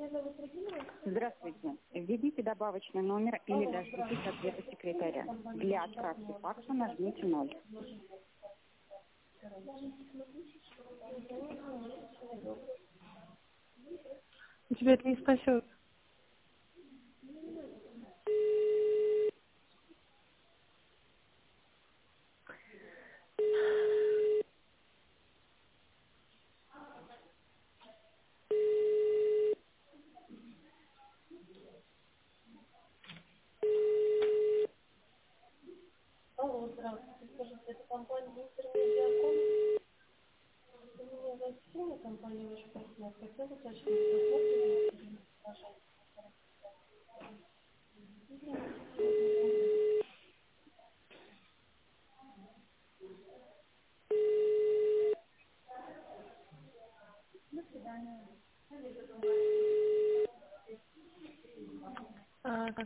Здравствуйте. Введите добавочный номер или дождитесь ответа секретаря. Для отправки факса нажмите 0. У тебя это не спасет. Алло, здравствуйте. Скажите, это компания Интермедиаком? У меня зачисление компании очень просила. Хотела уточнить, возможно, до свидания. Как